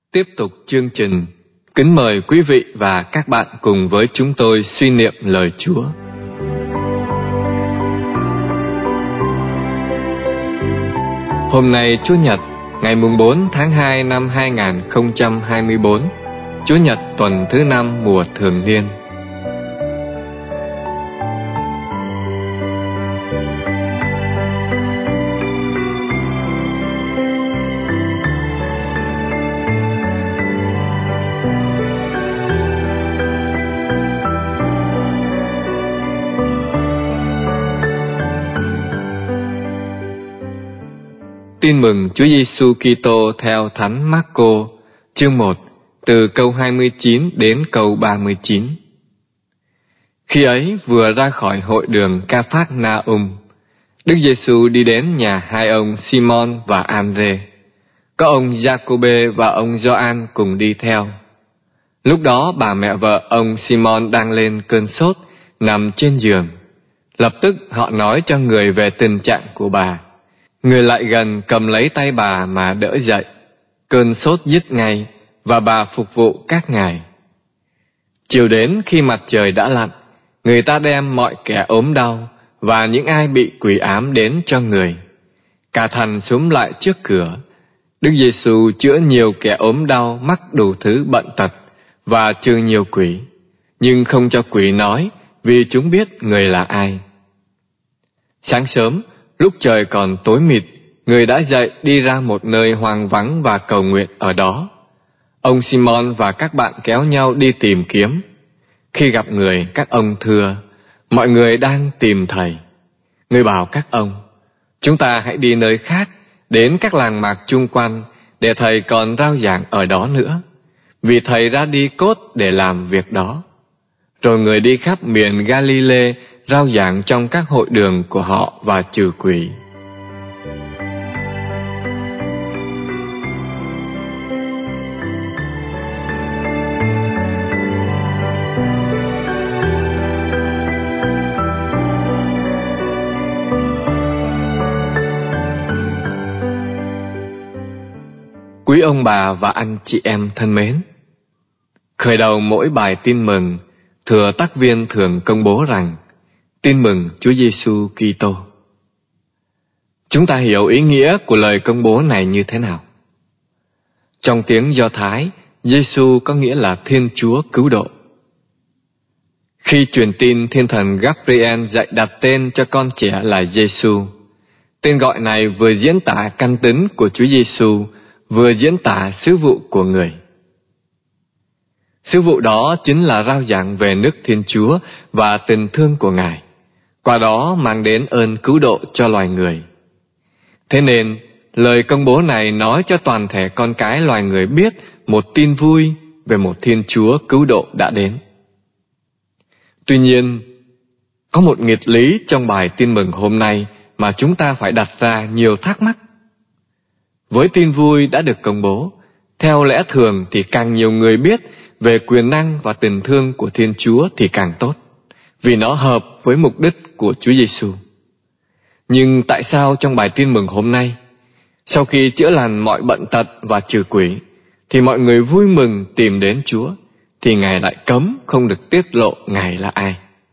Tiếp tục chương trình, kính mời quý vị và các bạn cùng với chúng tôi suy niệm lời Chúa. Hôm nay Chủ nhật, ngày 4 tháng 2 năm 2024, Chủ nhật tuần thứ 5 mùa thường niên. Tin mừng Chúa Giêsu Kitô theo Thánh Mác-cô, chương 1, từ câu 29 đến câu 39. Khi ấy vừa ra khỏi hội đường Ca-phác-na-um, Đức Giêsu đi đến nhà hai ông Simon và An-rê. Có ông Gia-cô-bê và ông Gioan cùng đi theo. Lúc đó bà mẹ vợ ông Simon đang lên cơn sốt, nằm trên giường. Lập tức họ nói cho người về tình trạng của bà. Người lại gần cầm lấy tay bà mà đỡ dậy. Cơn sốt dứt ngay và bà phục vụ các ngài. Chiều đến khi mặt trời đã lặn, người ta đem mọi kẻ ốm đau và những ai bị quỷ ám đến cho người. Cả thành xúm lại trước cửa. Đức Giêsu chữa nhiều kẻ ốm đau mắc đủ thứ bệnh tật và trừ nhiều quỷ, nhưng không cho quỷ nói, vì chúng biết người là ai. Sáng sớm, lúc trời còn tối mịt, người đã dậy đi ra một nơi hoang vắng và cầu nguyện ở đó. Ông Simon và các bạn kéo nhau đi tìm kiếm. Khi gặp người, các ông thưa: mọi người đang tìm thầy. Người bảo các ông: chúng ta hãy đi nơi khác, đến các làng mạc chung quanh, để thầy còn rao giảng ở đó nữa, vì thầy ra đi cốt để làm việc đó. Rồi người đi khắp miền Ga-li-lê, rao giảng trong các hội đường của họ và trừ quỷ. Quý ông bà và anh chị em thân mến, khởi đầu mỗi bài tin mừng, thừa tác viên thường công bố rằng: tin mừng Chúa Giêsu Kitô. Chúng ta hiểu ý nghĩa của lời công bố này như thế nào? Trong tiếng Do Thái, Giêsu có nghĩa là Thiên Chúa cứu độ. Khi truyền tin, Thiên thần Gabriel dạy đặt tên cho con trẻ là Giêsu. Tên gọi này vừa diễn tả căn tính của Chúa Giêsu, vừa diễn tả sứ vụ của người. Sứ vụ đó chính là rao giảng về nước Thiên Chúa và tình thương của Ngài, qua đó mang đến ơn cứu độ cho loài người. Thế nên, lời công bố này nói cho toàn thể con cái loài người biết một tin vui về một Thiên Chúa cứu độ đã đến. Tuy nhiên, có một nghịch lý trong bài tin mừng hôm nay mà chúng ta phải đặt ra nhiều thắc mắc. Với tin vui đã được công bố, theo lẽ thường thì càng nhiều người biết về quyền năng và tình thương của Thiên Chúa thì càng tốt, vì nó hợp với mục đích của Chúa Giêsu. Nhưng tại sao trong bài tin mừng hôm nay, sau khi chữa lành mọi bệnh tật và trừ quỷ, thì mọi người vui mừng tìm đến Chúa, thì Ngài lại cấm không được tiết lộ Ngài là ai?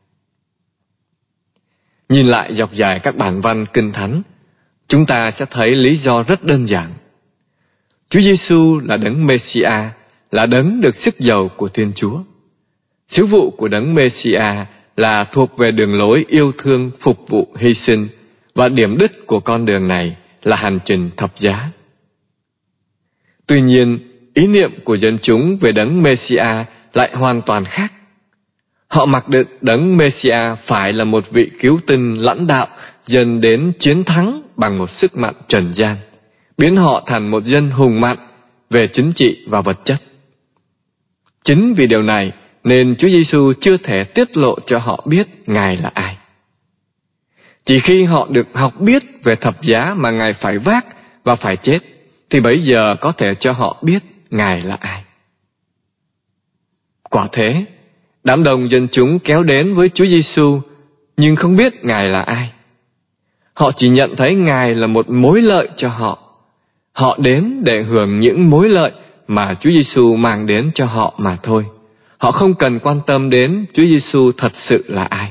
Nhìn lại dọc dài các bản văn Kinh Thánh, chúng ta sẽ thấy lý do rất đơn giản. Chúa Giêsu là đấng Mê-si-a, là đấng được sức giàu của Thiên Chúa. Sứ vụ của đấng Mê-si-a là thuộc về đường lối yêu thương, phục vụ, hy sinh, và điểm đích của con đường này là hành trình thập giá. Tuy nhiên, ý niệm của dân chúng về đấng Mê-si-a lại hoàn toàn khác. Họ mặc định đấng Mê-si-a phải là một vị cứu tinh lãnh đạo dần đến chiến thắng bằng một sức mạnh trần gian, biến họ thành một dân hùng mạnh về chính trị và vật chất. Chính vì điều này nên Chúa Giêsu chưa thể tiết lộ cho họ biết Ngài là ai. Chỉ khi họ được học biết về thập giá mà Ngài phải vác và phải chết, thì bấy giờ có thể cho họ biết Ngài là ai. Quả thế, đám đông dân chúng kéo đến với Chúa Giêsu nhưng không biết Ngài là ai. Họ chỉ nhận thấy Ngài là một mối lợi cho họ. Họ đến để hưởng những mối lợi mà Chúa Giêsu mang đến cho họ mà thôi. Họ không cần quan tâm đến Chúa Giêsu thật sự là ai.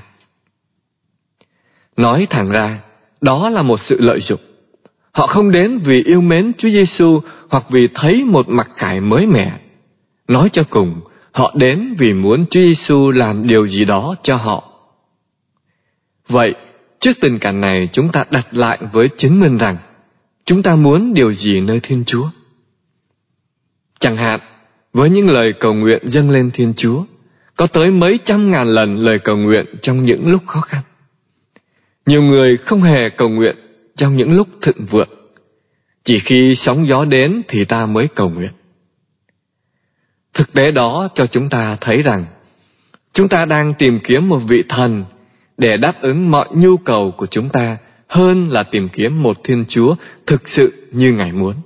Nói thẳng ra, đó là một sự lợi dụng. Họ không đến vì yêu mến Chúa Giêsu hoặc vì thấy một mặc khải mới mẻ. Nói cho cùng, họ đến vì muốn Chúa Giêsu làm điều gì đó cho họ. Vậy, trước tình cảnh này, chúng ta đặt lại với chính mình rằng chúng ta muốn điều gì nơi Thiên Chúa. Chẳng hạn, với những lời cầu nguyện dâng lên Thiên Chúa, có tới mấy trăm ngàn lần lời cầu nguyện trong những lúc khó khăn. Nhiều người không hề cầu nguyện trong những lúc thịnh vượng. Chỉ khi sóng gió đến thì ta mới cầu nguyện. Thực tế đó cho chúng ta thấy rằng chúng ta đang tìm kiếm một vị thần để đáp ứng mọi nhu cầu của chúng ta hơn là tìm kiếm một Thiên Chúa thực sự như Ngài muốn.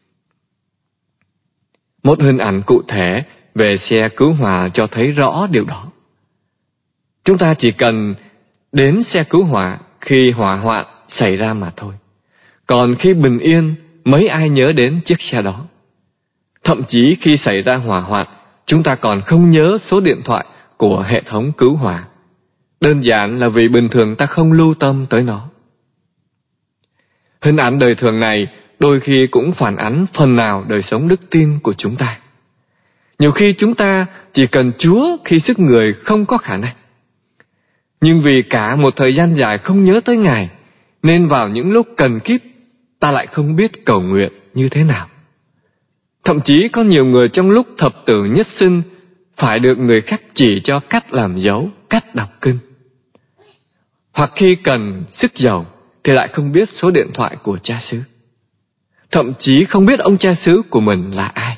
Một hình ảnh cụ thể về xe cứu hỏa cho thấy rõ điều đó. Chúng ta chỉ cần đến xe cứu hỏa khi hỏa hoạn xảy ra mà thôi. Còn khi bình yên, mấy ai nhớ đến chiếc xe đó. Thậm chí khi xảy ra hỏa hoạn, chúng ta còn không nhớ số điện thoại của hệ thống cứu hỏa. Đơn giản là vì bình thường ta không lưu tâm tới nó. Hình ảnh đời thường này đôi khi cũng phản ánh phần nào đời sống đức tin của chúng ta. Nhiều khi chúng ta chỉ cần Chúa khi sức người không có khả năng. Nhưng vì cả một thời gian dài không nhớ tới Ngài, nên vào những lúc cần kíp, ta lại không biết cầu nguyện như thế nào. Thậm chí có nhiều người trong lúc thập tử nhất sinh phải được người khác chỉ cho cách làm dấu, cách đọc kinh. Hoặc khi cần sức dầu thì lại không biết số điện thoại của cha xứ. Thậm chí không biết ông cha xứ của mình là ai.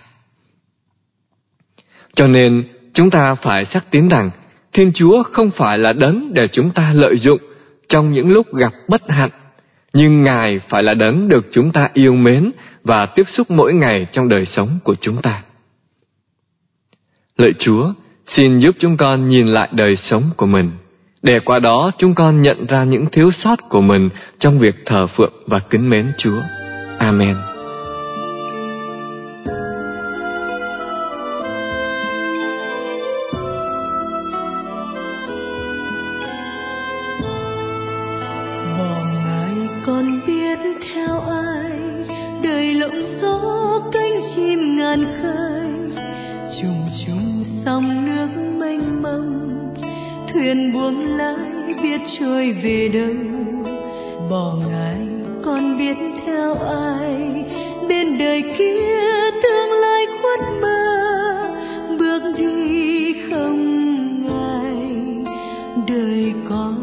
Cho nên chúng ta phải xác tín rằng Thiên Chúa không phải là đấng để chúng ta lợi dụng trong những lúc gặp bất hạnh, nhưng Ngài phải là đấng được chúng ta yêu mến và tiếp xúc mỗi ngày trong đời sống của chúng ta. Lạy Chúa, xin giúp chúng con nhìn lại đời sống của mình, để qua đó chúng con nhận ra những thiếu sót của mình trong việc thờ phượng và kính mến Chúa. Amen. Con biết theo ai, đời lộng gió cánh chim ngàn khơi, trùng trùng sóng nước mênh mông, thuyền buông lái biết trôi về đâu. Bỏ Ngài con biết theo ai, bên đời kia tương lai khuất mơ, bước đi không Ngài, đời con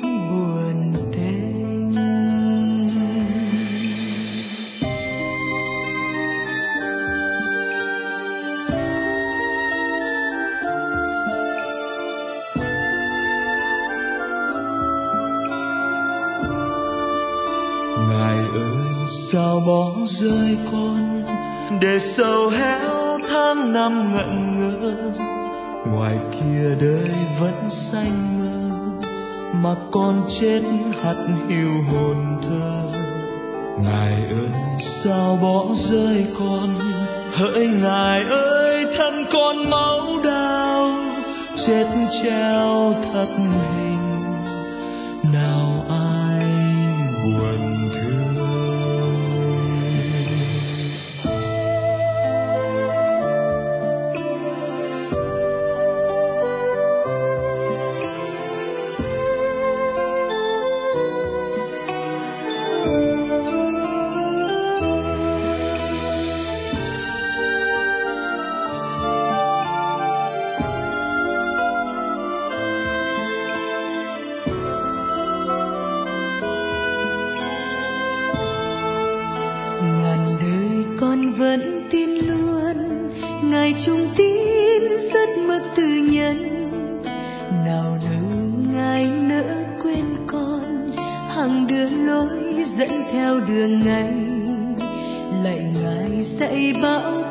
sao bỏ rơi con để sầu héo tháng năm ngẩn ngơ. Ngoài kia đời vẫn xanh mơ mà con chết hắt hiu hồn thơ. Ngài ơi sao bỏ rơi con, hỡi Ngài ơi thân con máu đau chết treo thất hình, nào ai buồn thương. Vẫn tin luôn Ngài trung tín rất mức tư nhân, nào đâu Ngài nỡ quên con, hằng đưa lối dẫn theo đường ngày. Lạy Ngài dạy bảo